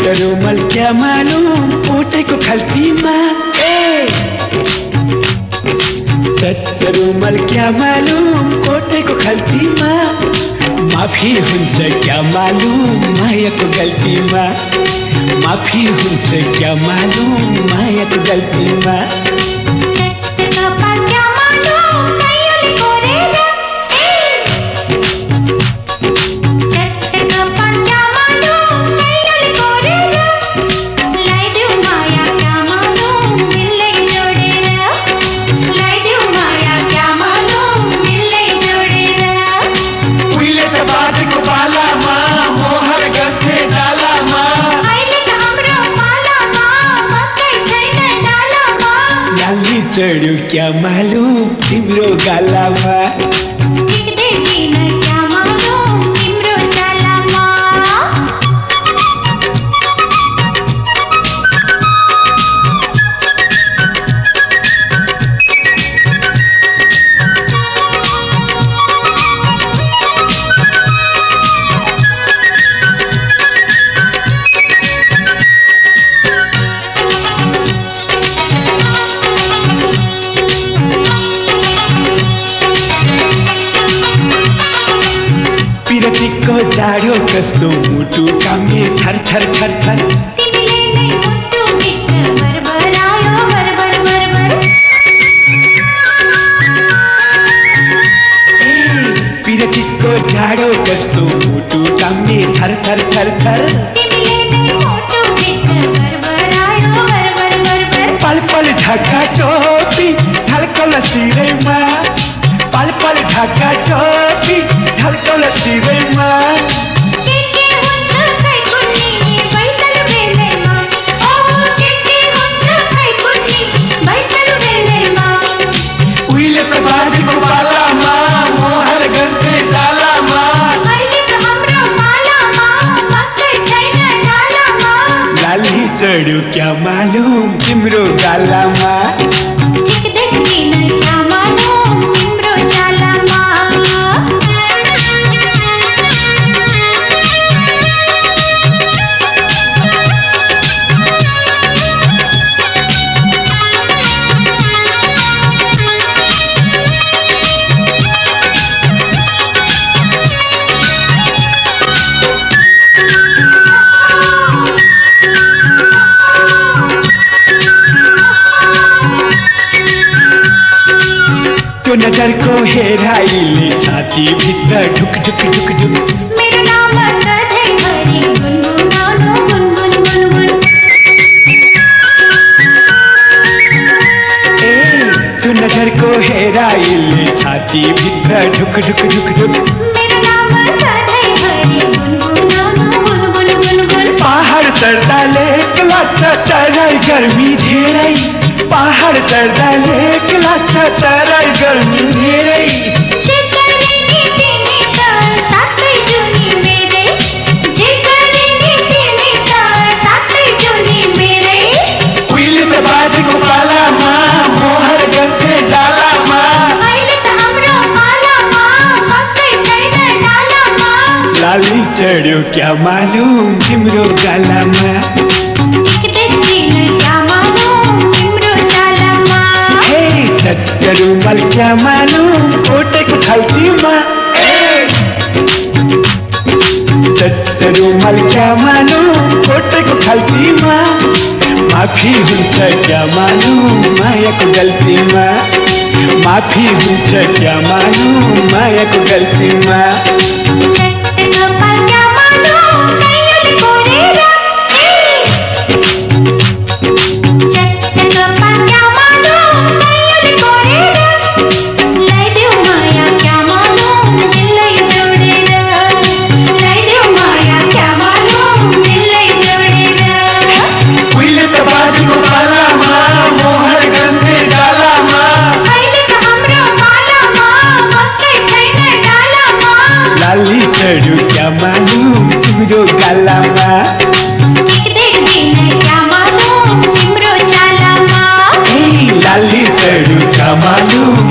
रुमाल क्या मालूम ओटेको खल्तीमा रुमाल क्या मालूम ओटेको खल्तीमा माफी हुन्छ क्या मालूम मायाको गल्तीमा माफी हुन्छ क्या मालूम मायाको गल्तीमा चढ्यो क्या मालूम तिम्रो गालामा क्या मालूम तिम्रो गालामा पिरतीको जाडो कस्तो मुटु कामे थर थर थर थर तिमीले नै मुटु भित्र बरबरायो बरबर बरबर पिरतीको जाडो कस्तो मुटु कामे थर थर थर थर तिमीले नै मुटु भित्र बरबरायो बरबर बरबर पल पल ढाका टोपी ढल्कल सिरैमा पल पल ढाका टोपी ढल्कल सिरैमा के हुन्छ खै कुन्नी बैसल बेलैमा ओ के हुन्छ खै कुन्नी बैसल बेलैमा उहिले त बाजेको पालामा मोहर गन्थे डालामा अहिले त हाम्रो पालामा मकै छैन डालामा लाली चढ्यो क्या मालूम तिम्रो गालामा ठिक देख्दिन क्या मालूम तिम्रो चालामा त्यो नजरको हेराइले छाती भित्र ढुक ढुक ढुक ढुक मेरो नाम सधैँभरि गुनगुनाउनु गुनगुन गुनगुन त्यो नजरको हेराइले छाती भित्र ढुक ढुक ढुक ढुक मेरो नाम सधैँभरि गुनगुनाउनु गुनगुन गुनगुन पहाड चढ्दाले लाग्छ चढाइ गर्मी धेरै पहाड चढ्दाले लाग्छ चढाइ गर्मी धेरै जे गर्ने नि तिमी त साथै जुनी मेरै जे गर्ने नि तिमी त साथै जुनी मेरै उहिले त बाजेको पालामा मोहर गन्थे डालामा अहिले त हाम्रो पालामा मकै छैन डालामा लाली चढ्यो क्या मालूम तिम्रो गालामा ठिक देख्दिन क्या मालूम तिम्रो चालामा रुमाल क्या मालूम ओटेको खल्तीमा रुमाल क्या मालूम ओटेको खल्तीमा माफी हुन्छ क्या मालूम मायाको गल्तीमा माफी हुन्छ क्या मालूम मायाको गल्तीमा क्या मालूम कैयले कोरेर क्या मालूम कैयले कोरेर ल्याइदेऊ माया क्या मालूम दिललाई जोडेर ल्याइदेऊ माया क्या मालूम दिललाई जोडेर उहिले त बाजेको पालामा मोहर गन्थे डालामा अहिले त हाम्रो पालामा मकै छैन डालामा लाली चढ्यो क्या मालूम तिम्रो गालामा ठिक देख्दिन क्या मालूम तिम्रो चालामा लाली चढ्यो क्या मालूम